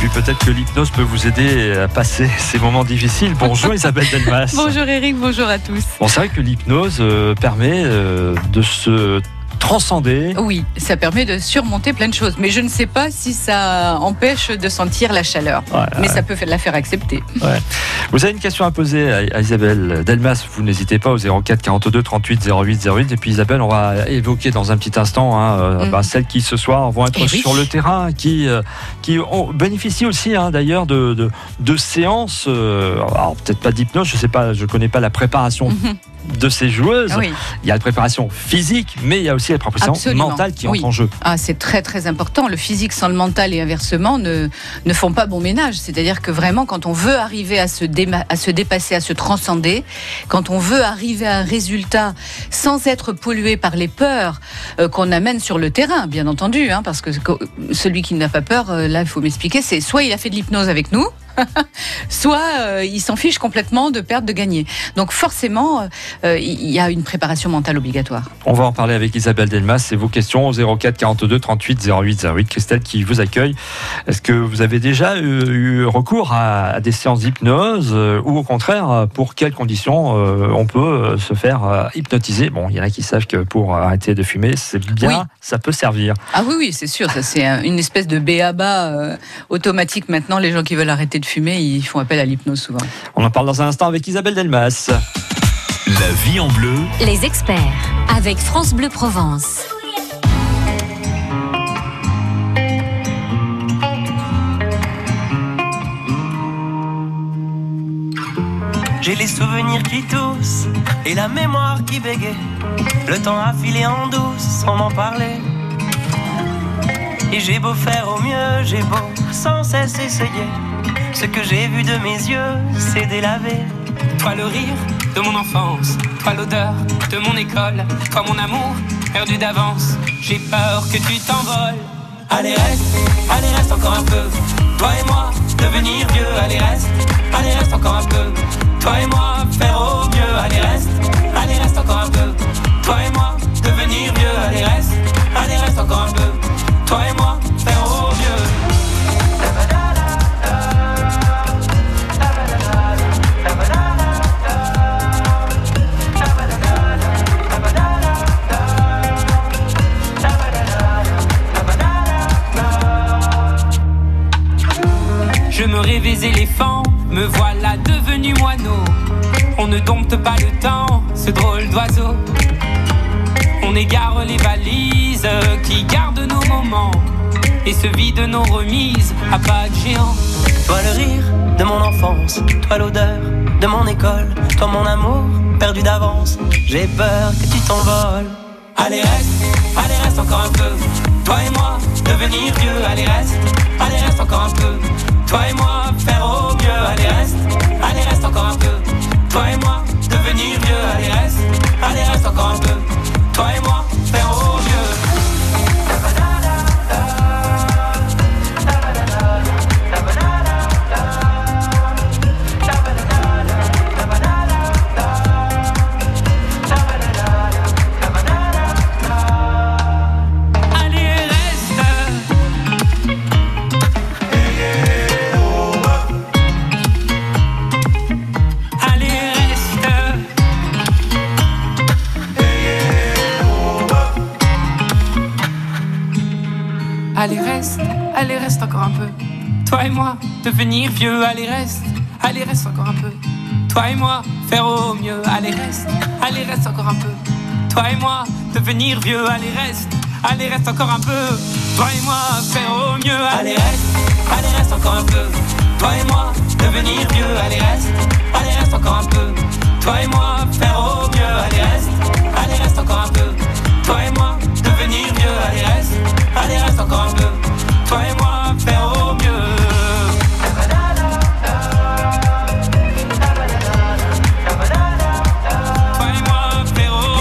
puis peut-être que l'hypnose peut vous aider à passer ces moments difficiles. Bonjour Isabelle Delmas. Bonjour Eric, bonjour à tous. Bon, c'est vrai que l'hypnose permet de se transcender. Oui, ça permet de surmonter plein de choses, mais je ne sais pas si ça empêche de sentir la chaleur. Ouais, mais ça peut la faire accepter. Ouais. Vous avez une question à poser à Isabelle Delmas, vous n'hésitez pas au 04 42 38 08 08. Et puis Isabelle, on va évoquer dans un petit instant celles qui ce soir vont être sur le terrain, qui bénéficient aussi d'ailleurs de séances, alors peut-être pas d'hypnose, je sais pas, je connais pas la préparation de ces joueuses. Oui. Il y a la préparation physique, mais il y a aussi la préparation mentale qui entre en jeu. Ah, c'est très très important. Le physique sans le mental et inversement ne font pas bon ménage. C'est-à-dire que vraiment, quand on veut arriver à se dépasser, à se transcender, quand on veut arriver à un résultat sans être pollué par les peurs qu'on amène sur le terrain, bien entendu, parce que celui qui n'a pas peur, là, il faut m'expliquer, c'est soit il a fait de l'hypnose avec nous, soit il s'en fiche complètement de perdre, de gagner. Donc forcément, il y a une préparation mentale obligatoire. On va en parler avec Isabelle Delmas. C'est vos questions au 04 42 38 08 08. Christelle qui vous accueille. Est-ce que vous avez déjà eu recours à des séances d'hypnose ou au contraire, pour quelles conditions on peut se faire hypnotiser? Bon, il y en a qui savent que pour arrêter de fumer, c'est bien, ça peut servir. Ah oui, c'est sûr. Ça, c'est une espèce de b.a.-ba automatique maintenant. Les gens qui veulent arrêter de fumer, ils font appel à l'hypnose souvent. On en parle dans un instant avec Isabelle Delmas. La vie en bleu. Les experts avec France Bleu Provence. J'ai les souvenirs qui toussent et la mémoire qui bégaye. Le temps a filé en douce sans m'en parler. Et j'ai beau faire au mieux, j'ai beau sans cesse essayer. Ce que j'ai vu de mes yeux, c'est délavé. Toi le rire de mon enfance, toi l'odeur de mon école, toi mon amour perdu d'avance. J'ai peur que tu t'envoles. Allez reste encore un peu. Toi et moi, devenir vieux. Allez reste encore un peu. Toi et moi, faire au mieux. Allez reste encore un peu. Toi et moi, devenir vieux. Allez reste encore un peu. Toi et moi, faire au mieux. Je me rêvais éléphant, me voilà devenu moineau. On ne dompte pas le temps, ce drôle d'oiseau. On égare les valises qui gardent nos moments et se vident nos remises à pas de géant. Toi le rire de mon enfance, toi l'odeur de mon école, toi mon amour perdu d'avance. J'ai peur que tu t'envoles. Allez reste encore un peu. Toi et moi, devenir vieux. Allez reste encore un peu. Toi et moi, faire au mieux. Allez reste encore un peu. Toi et moi, devenir vieux. Allez reste encore un peu. Toi et moi, faire au mieux. Allez reste encore un peu. Toi et moi, devenir vieux. Allez reste encore un peu. Toi et moi, faire au mieux. Allez reste encore un peu. Toi et moi, devenir vieux. Allez reste encore un peu. Toi et moi, faire au mieux. Allez reste encore un peu. Toi et moi, devenir vieux. Allez reste encore un peu. Toi et moi, faire au mieux. Allez reste encore un peu. Toi et moi, devenir vieux. Allez reste encore un peu. Toi et moi, faire au mieux. Toi et moi, faire au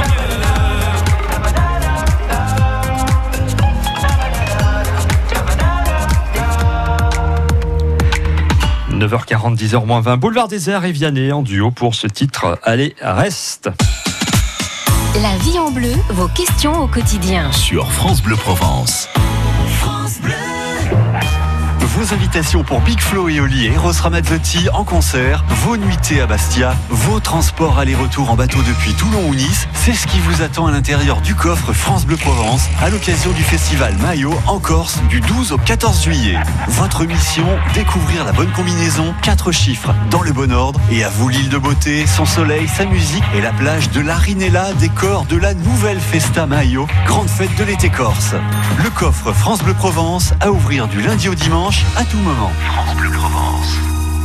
mieux. 9h40, 10h-20, Boulevard des Airs et Vianney en duo pour ce titre Allez, reste. La vie en bleu, vos questions au quotidien. Sur France Bleu Provence. France Bleu. vos invitations pour Big Flo et Oli et Eros Ramazzotti en concert, vos nuitées à Bastia, vos transports aller-retour en bateau depuis Toulon ou Nice, c'est ce qui vous attend à l'intérieur du coffre France Bleu Provence à l'occasion du festival Maillot en Corse du 12 au 14 juillet. Votre mission, découvrir la bonne combinaison, 4 chiffres dans le bon ordre et à vous l'île de beauté, son soleil, sa musique et la plage de l'Arinella, décor de la nouvelle Festa Maillot, grande fête de l'été corse. Le coffre France Bleu Provence à ouvrir du lundi au dimanche à tout moment. France Bleu Provence.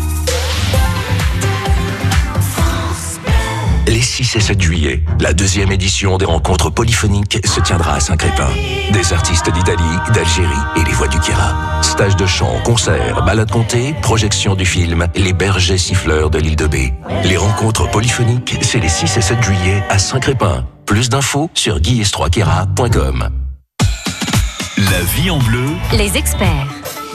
Les 6 et 7 juillet, la 2e édition des rencontres polyphoniques se tiendra à Saint-Crépin. Des artistes d'Italie, d'Algérie et les voix du Kéra. Stages de chant, concerts, balades contées, projection du film Les bergers siffleurs de l'île de Bé. Les rencontres polyphoniques, c'est les 6 et 7 juillet à Saint-Crépin. Plus d'infos sur guy-estroiquera.com. La vie en bleu. Les experts.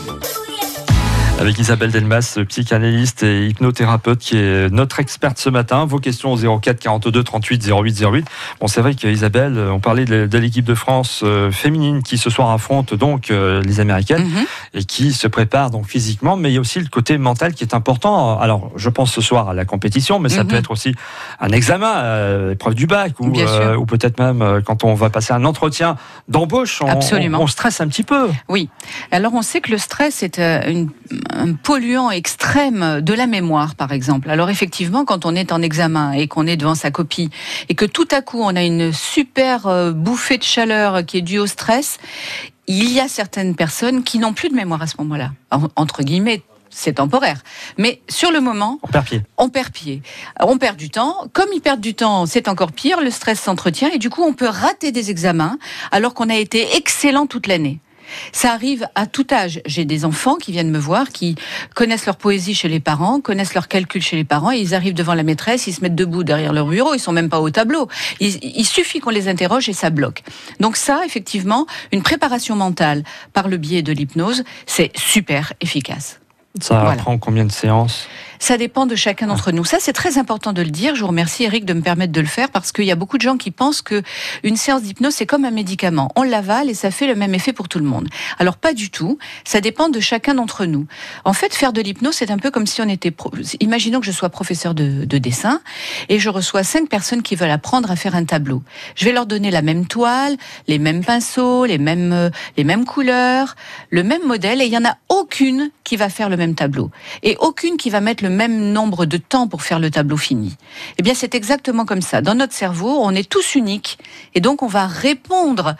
Avec Isabelle Delmas, psychanalyste et hypnothérapeute qui est notre experte ce matin. Vos questions au 04 42 38 08 08. Bon, c'est vrai qu'Isabelle, on parlait de l'équipe de France féminine qui ce soir affronte donc les Américaines et qui se prépare donc physiquement, mais il y a aussi le côté mental qui est important. Alors, je pense ce soir à la compétition, mais ça peut être aussi un examen, épreuve du bac ou peut-être même quand on va passer un entretien d'embauche, on stresse un petit peu. Oui. Alors, on sait que le stress est un polluant extrême de la mémoire, par exemple. Alors effectivement, quand on est en examen et qu'on est devant sa copie et que tout à coup on a une super bouffée de chaleur qui est due au stress, il y a certaines personnes qui n'ont plus de mémoire à ce moment-là. Entre guillemets, c'est temporaire. Mais sur le moment, on perd pied. On perd du temps. Comme ils perdent du temps, c'est encore pire. Le stress s'entretient et du coup, on peut rater des examens alors qu'on a été excellent toute l'année. Ça arrive à tout âge. J'ai des enfants qui viennent me voir, qui connaissent leur poésie chez les parents, connaissent leur calcul chez les parents, et ils arrivent devant la maîtresse, ils se mettent debout derrière leur bureau, ils sont même pas au tableau. Il suffit qu'on les interroge et ça bloque. Donc ça, effectivement, une préparation mentale par le biais de l'hypnose, c'est super efficace. Ça prend combien de séances ? Ça dépend de chacun d'entre nous. Ça, c'est très important de le dire. Je vous remercie, Eric, de me permettre de le faire parce qu'il y a beaucoup de gens qui pensent qu'une séance d'hypnose, c'est comme un médicament. On l'avale et ça fait le même effet pour tout le monde. Alors, pas du tout. Ça dépend de chacun d'entre nous. En fait, faire de l'hypnose, c'est un peu comme si on était... Imaginons que je sois professeur de dessin et je reçois 5 personnes qui veulent apprendre à faire un tableau. Je vais leur donner la même toile, les mêmes pinceaux, les mêmes couleurs, le même modèle et il n'y en a aucune qui va faire le même tableau. Et aucune qui va mettre le même nombre de temps pour faire le tableau fini. Eh bien, c'est exactement comme ça. Dans notre cerveau, on est tous uniques et donc on va répondre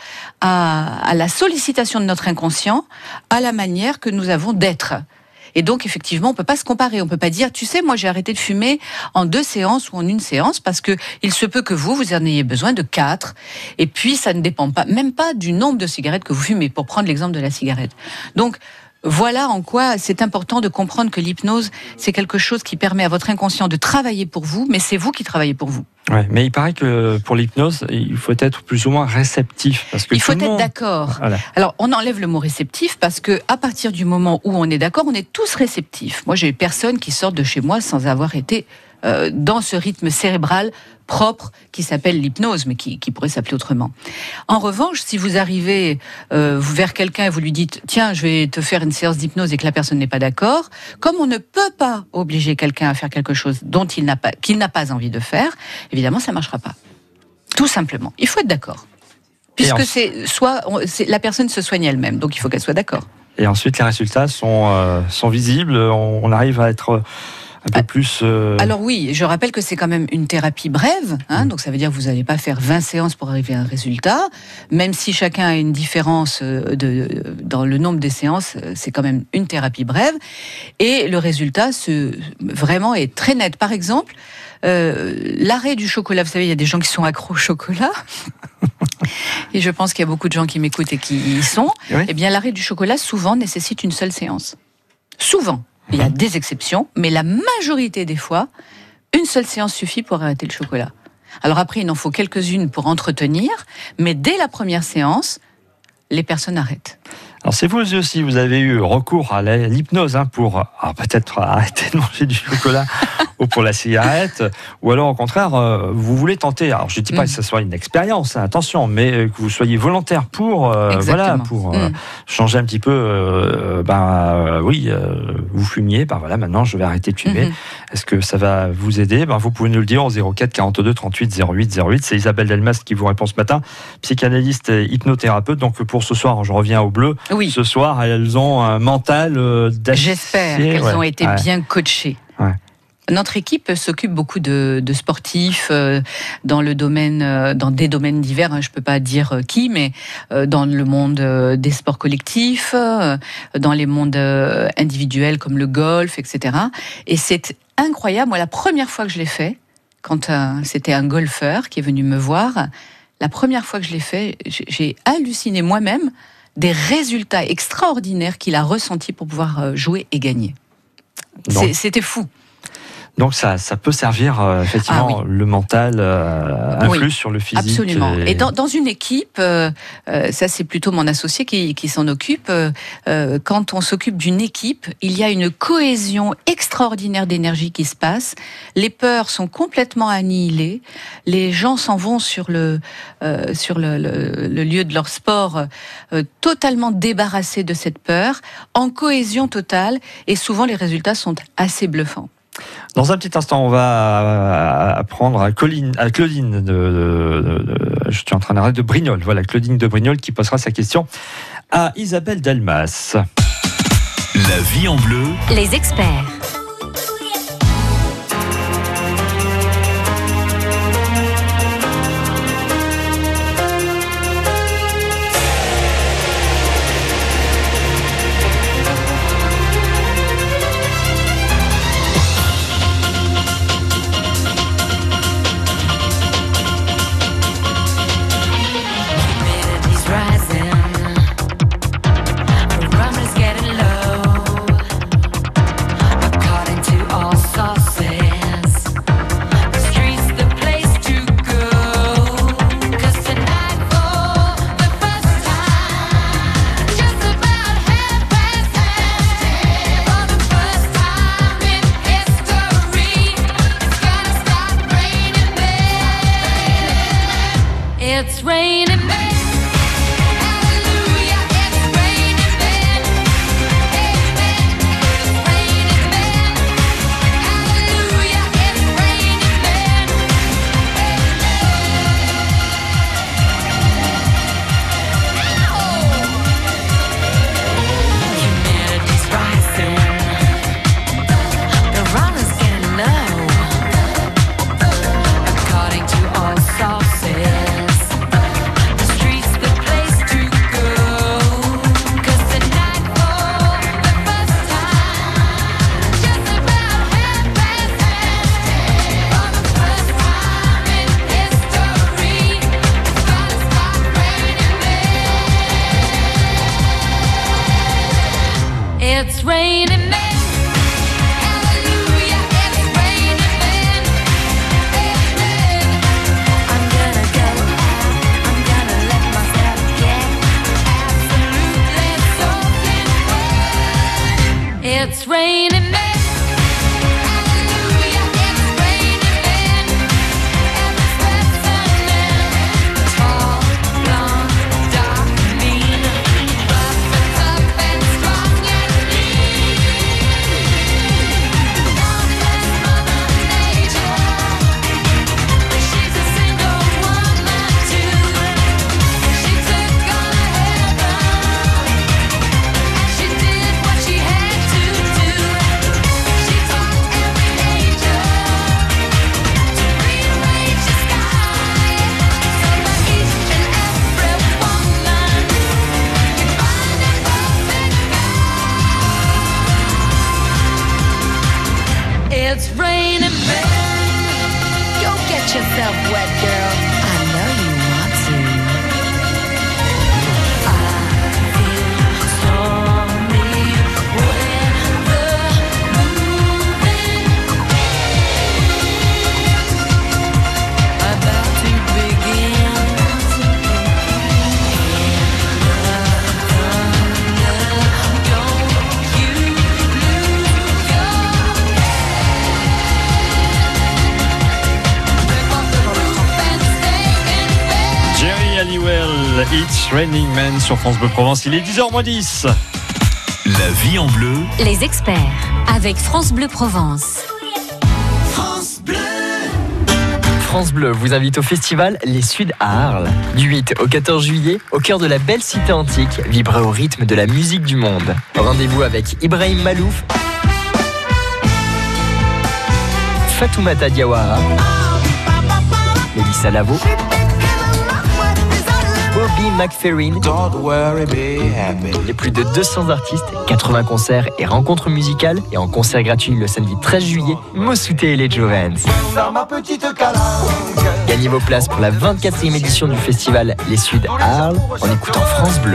à la sollicitation de notre inconscient à la manière que nous avons d'être. Et donc, effectivement, on peut pas se comparer. On peut pas dire, tu sais, moi, j'ai arrêté de fumer en 2 séances ou en 1 séance parce que il se peut que vous en ayez besoin de 4. Et puis, ça ne dépend pas, même pas du nombre de cigarettes que vous fumez, pour prendre l'exemple de la cigarette. Donc, voilà en quoi c'est important de comprendre que l'hypnose, c'est quelque chose qui permet à votre inconscient de travailler pour vous, mais c'est vous qui travaillez pour vous. Ouais, mais il paraît que pour l'hypnose, il faut être plus ou moins réceptif. Parce que il faut être d'accord. Voilà. Alors, on enlève le mot réceptif parce que à partir du moment où on est d'accord, on est tous réceptifs. Moi, j'ai personne qui sort de chez moi sans avoir été dans ce rythme cérébral propre qui s'appelle l'hypnose, mais qui pourrait s'appeler autrement. En revanche, si vous arrivez vers quelqu'un et vous lui dites « Tiens, je vais te faire une séance d'hypnose » et que la personne n'est pas d'accord, comme on ne peut pas obliger quelqu'un à faire quelque chose qu'il n'a pas envie de faire, évidemment, ça ne marchera pas. Tout simplement. Il faut être d'accord. Puisque la personne se soigne elle-même, donc il faut qu'elle soit d'accord. Et ensuite, les résultats sont visibles, on arrive à être... un peu plus... Alors oui, je rappelle que c'est quand même une thérapie brève, donc ça veut dire que vous n'allez pas faire 20 séances pour arriver à un résultat, même si chacun a une différence dans le nombre des séances, c'est quand même une thérapie brève, et le résultat vraiment est très net. Par exemple, l'arrêt du chocolat, vous savez, il y a des gens qui sont accros au chocolat, et je pense qu'il y a beaucoup de gens qui m'écoutent et qui y sont, eh bien l'arrêt du chocolat souvent nécessite une seule séance. Souvent. Il y a des exceptions, mais la majorité des fois, une seule séance suffit pour arrêter le chocolat. Alors après, il en faut quelques-unes pour entretenir, mais dès la première séance, les personnes arrêtent. Alors si vous aussi, vous avez eu recours à l'hypnose pour peut-être arrêter de manger du chocolat ou pour la cigarette, ou alors au contraire, vous voulez tenter. Alors je ne dis pas que ce soit une expérience, hein, attention, mais que vous soyez volontaire pour changer un petit peu. Vous fumiez, maintenant je vais arrêter de fumer. Est-ce que ça va vous aider? Vous pouvez nous le dire au 04 42 38 08 08. C'est Isabelle Delmas qui vous répond ce matin, psychanalyste et hypnothérapeute. Donc pour ce soir, je reviens au bleu. Oui. Ce soir, elles ont un mental d'acier. J'espère qu'elles ont été bien coachées. Ouais. Notre équipe s'occupe beaucoup de sportifs dans des domaines divers. Je ne peux pas dire qui, mais dans le monde des sports collectifs, dans les mondes individuels comme le golf, etc. Et c'est incroyable. Moi, la première fois que je l'ai fait, quand c'était un golfeur qui est venu me voir, la première fois que je l'ai fait, j'ai halluciné moi-même des résultats extraordinaires qu'il a ressentis pour pouvoir jouer et gagner. C'était fou. Donc ça peut servir effectivement, le mental influe sur le physique. Absolument. Et dans une équipe, ça c'est plutôt mon associé qui s'en occupe. Quand on s'occupe d'une équipe, il y a une cohésion extraordinaire d'énergie qui se passe. Les peurs sont complètement annihilées. Les gens s'en vont sur le lieu de leur sport totalement débarrassés de cette peur, en cohésion totale. Et souvent les résultats sont assez bluffants. Dans un petit instant, on va apprendre à Claudine je suis en train d'arrêter de Brignoles. Voilà, Claudine de Brignoles qui posera sa question à Isabelle Delmas. La vie en bleu. Les experts. It's raining men. Hallelujah, it's raining men. Amen. It's raining men. Hallelujah, it's raining men. Humidity's rising. The runner's getting low. According to all sources. It's raining men. Hallelujah, it's raining men. Amen. I'm gonna go out. I'm gonna let myself get absolutely soaking wet. It's raining men. Hallelujah, it's raining men. Every sweat's a man. Tall, blonde, dark, mean, rough and tough and strong. She did what she had to do. It's Raining Men sur France Bleu Provence. Il est 10h-10. La vie en bleu. Les experts avec France Bleu Provence. France Bleu vous invite au festival Les Suds à Arles. Du 8 au 14 juillet, au cœur de la belle cité antique, vibrez au rythme de la musique du monde. Rendez-vous avec Ibrahim Malouf, Fatoumata Diawara, Mélissa Lavo, Bobby McFerrin. Les plus de 200 artistes, 80 concerts et rencontres musicales. Et en concert gratuit le samedi 13 juillet, Mossouté et les Jovens. Gagnez vos places pour la 24e édition du festival Les Suds à Arles en écoutant France Bleu.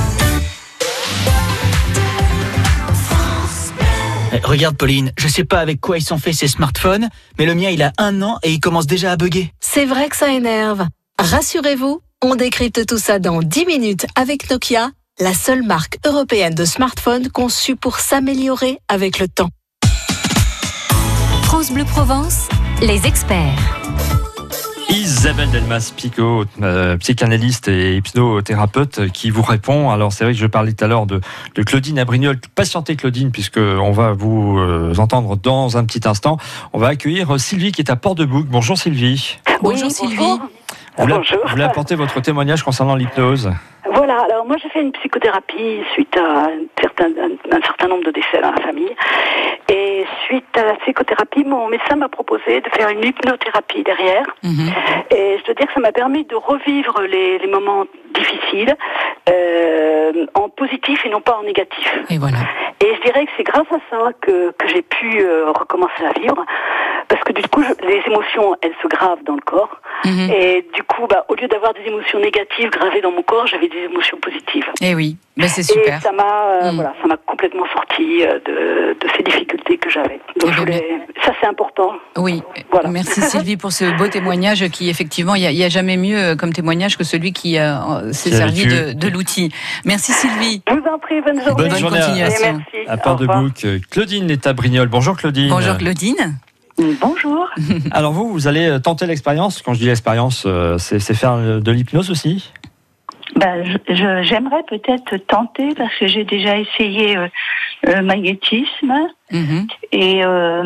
Regarde Pauline, je sais pas avec quoi ils sont faits ces smartphones, mais le mien il a 1 an et il commence déjà à bugger. C'est vrai que ça énerve. Rassurez-vous, on décrypte tout ça dans 10 minutes avec Nokia, la seule marque européenne de smartphones conçue pour s'améliorer avec le temps. France Bleu Provence, les experts. Isabelle Delmas-Picot, psychanalyste et hypnothérapeute, qui vous répond. Alors c'est vrai que je parlais tout à l'heure de Claudine à Brignoles. Patientez Claudine, puisqu'on va vous entendre dans un petit instant. On va accueillir Sylvie qui est à Port-de-Bouc. Bonjour Sylvie. Bonjour Sylvie. Vous voulez apporter votre témoignage concernant l'hypnose? Voilà, alors moi j'ai fait une psychothérapie suite à un certain nombre de décès dans la famille. Et suite à la psychothérapie, mon médecin m'a proposé de faire une hypnothérapie derrière. Et je dois dire que ça m'a permis de revivre les moments difficiles en positif et non pas en négatif. Et voilà. Et je dirais que c'est grâce à ça que j'ai pu recommencer à vivre. Parce que du coup, les émotions, elles se gravent dans le corps. Et du coup, au lieu d'avoir des émotions négatives gravées dans mon corps, j'avais des émotions positives. Et oui, c'est super. Et ça m'a complètement sorti de ces difficultés que j'avais. Donc ça c'est important. Oui, voilà. Merci Sylvie pour ce beau témoignage qui effectivement, il n'y a jamais mieux comme témoignage que celui qui s'est servi de l'outil. Merci Sylvie. Je vous en prie, bonne journée. Bonne journée continuation. Merci. À Port-de-Bouc. Claudine est à Brignoles. Bonjour Claudine. Bonjour Claudine. Bonjour. Alors vous allez tenter l'expérience. Quand je dis l'expérience, c'est faire de l'hypnose aussi? J'aimerais peut-être tenter parce que j'ai déjà essayé magnétisme et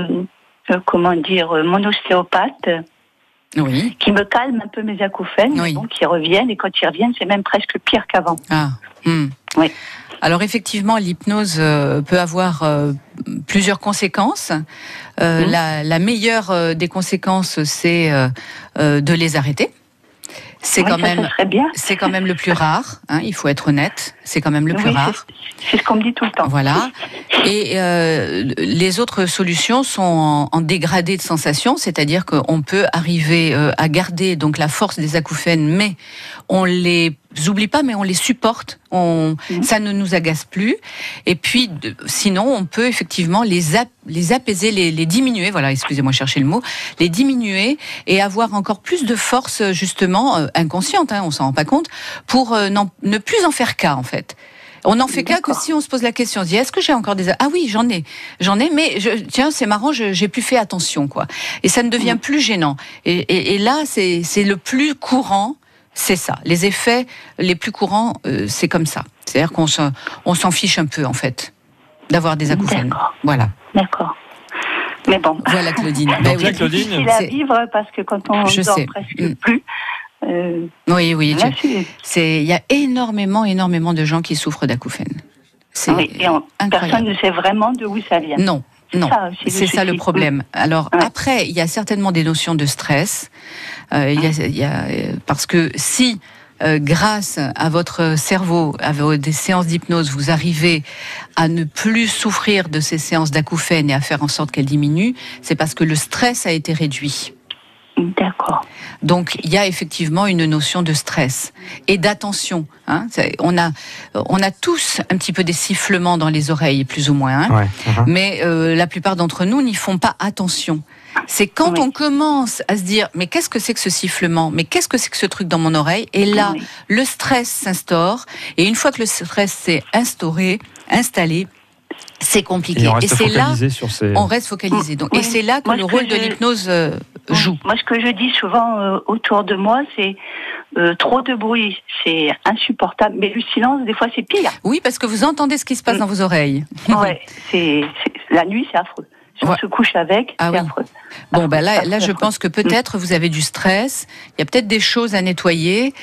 mon ostéopathe qui me calme un peu mes acouphènes, qui reviennent, et quand ils reviennent, c'est même presque pire qu'avant. Oui. Alors effectivement, l'hypnose peut avoir plusieurs conséquences. La meilleure des conséquences, c'est de les arrêter. C'est quand même le plus rare, il faut être honnête, c'est quand même le plus rare. C'est ce qu'on me dit tout le temps. Voilà. Et les autres solutions sont en dégradé de sensation, c'est-à-dire qu'on peut arriver à garder donc la force des acouphènes, mais on les oublie pas, mais on les supporte. Ça ne nous agace plus. Et puis, sinon, on peut effectivement les apaiser, les diminuer. Voilà, excusez-moi, chercher le mot. Les diminuer et avoir encore plus de force, justement, inconsciente, on s'en rend pas compte, pour ne plus en faire cas, en fait. On n'en fait cas que si on se pose la question, on se dit, est-ce que j'ai encore des... Ah oui, j'en ai, mais tiens, c'est marrant, j'ai plus fait attention, quoi. Et ça ne devient plus gênant. Et là, c'est le plus courant. C'est ça. Les effets les plus courants, c'est comme ça. C'est-à-dire qu'on s'en fiche un peu, en fait, d'avoir des acouphènes. Voilà. D'accord. Mais bon. Voilà, Claudine. Donc là, Claudine, c'est difficile à vivre parce que quand on dort presque plus. Oui. Il y a énormément de gens qui souffrent d'acouphènes. Personne ne sait vraiment d'où ça vient. Non. C'est ça le problème. Alors après, il y a certainement des notions de stress. Parce que si, grâce à votre cerveau, à des séances d'hypnose, vous arrivez à ne plus souffrir de ces séances d'acouphènes et à faire en sorte qu'elles diminuent, c'est parce que le stress a été réduit. D'accord. Donc il y a effectivement une notion de stress et d'attention. On a tous un petit peu des sifflements dans les oreilles, plus ou moins. Mais la plupart d'entre nous n'y font pas attention. C'est quand on commence à se dire mais qu'est-ce que c'est que ce sifflement, mais qu'est-ce que c'est que ce truc dans mon oreille, et là le stress s'instaure, et une fois que le stress s'est installé, c'est compliqué. Et c'est là, on reste focalisé. Donc, et c'est là que le rôle de l'hypnose joue. Moi, ce que je dis souvent autour de moi, c'est Trop de bruit, c'est insupportable. Mais le silence, des fois, c'est pire. Oui, parce que vous entendez ce qui se passe dans vos oreilles. Ouais, la nuit, c'est affreux. Si on se couche avec, c'est affreux. Bon, ben là, je pense que peut-être vous avez du stress. Il y a peut-être des choses à nettoyer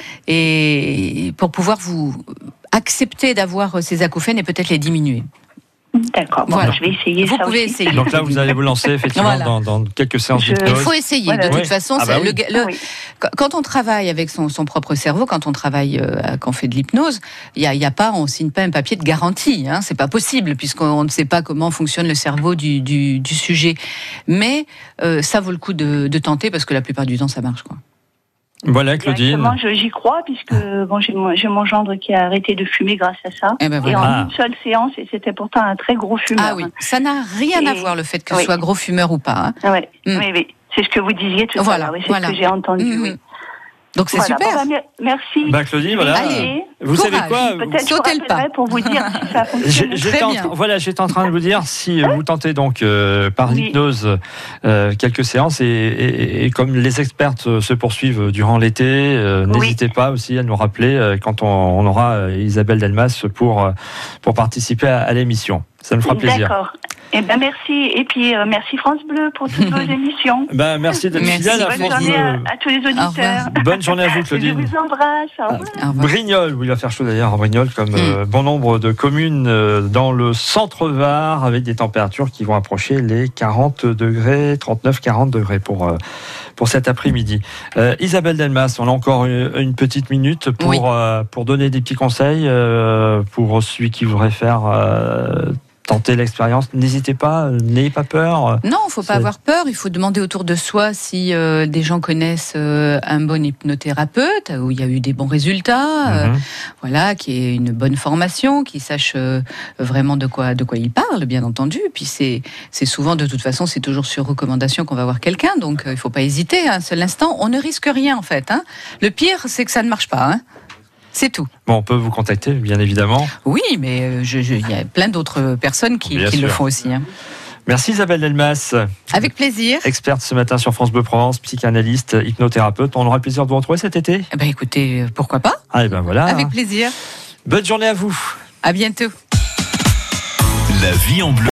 et pour pouvoir vous accepter d'avoir ces acouphènes et peut-être les diminuer. D'accord, voilà. Je vais essayer. Vous pouvez essayer. Donc là, vous allez vous lancer effectivement dans quelques séances d'hypnose. Il faut essayer. De toute façon, oui. Quand on travaille avec son propre cerveau, quand on travaille, quand on fait de l'hypnose, on signe pas un papier de garantie. Hein, c'est pas possible puisqu'on ne sait pas comment fonctionne le cerveau du sujet. Mais ça vaut le coup de tenter parce que la plupart du temps, ça marche, quoi. Voilà, Claudine. Moi, j'y crois, puisque j'ai mon gendre qui a arrêté de fumer grâce à ça. Et en une seule séance, et c'était pourtant un très gros fumeur. Ah oui, ça n'a rien à voir le fait que ce soit gros fumeur ou pas. Hein. Oui, c'est ce que vous disiez tout à l'heure, c'est ce que j'ai entendu. Oui. Donc c'est super. Merci. Claudine, voilà. Allez, vous savez quoi? Peut-être sautez le pas pour vous dire si ça fonctionne. J'étais en train de vous dire si vous tentez donc par l'hypnose quelques séances et comme les expertes se poursuivent durant l'été, n'hésitez pas aussi à nous rappeler quand on aura Isabelle Delmas pour participer à l'émission. Ça me fera plaisir. D'accord. Eh ben merci. Et puis merci France Bleu pour toutes vos émissions. Merci d'être fidèle à France Bleu. À tous les auditeurs. Bonne journée à vous, Claudine. Je vous embrasse. Au revoir. Brignoles, il va faire chaud d'ailleurs à Brignoles, comme bon nombre de communes dans le centre Var, avec des températures qui vont approcher les 40 degrés, 39-40 degrés pour cet après-midi. Isabelle Delmas, on a encore une petite minute pour donner des petits conseils pour celui qui voudrait faire tenter l'expérience. N'hésitez pas, n'ayez pas peur. Non, il ne faut pas avoir peur. Il faut demander autour de soi si des gens connaissent un bon hypnothérapeute, où il y a eu des bons résultats, qui ait une bonne formation, qui sache vraiment de quoi il parle, bien entendu. Puis c'est souvent, de toute façon, c'est toujours sur recommandation qu'on va voir quelqu'un. Donc il ne faut pas hésiter. Un seul instant, on ne risque rien en fait. Hein. Le pire, c'est que ça ne marche pas. Hein. C'est tout. Bon, on peut vous contacter, bien évidemment. Oui, mais il y a plein d'autres personnes qui le font aussi. Hein. Merci Isabelle Delmas. Avec plaisir. Experte ce matin sur France Bleu Provence, psychanalyste, hypnothérapeute. On aura le plaisir de vous retrouver cet été. Écoutez, pourquoi pas ? Voilà. Avec plaisir. Bonne journée à vous. À bientôt. La vie en bleu.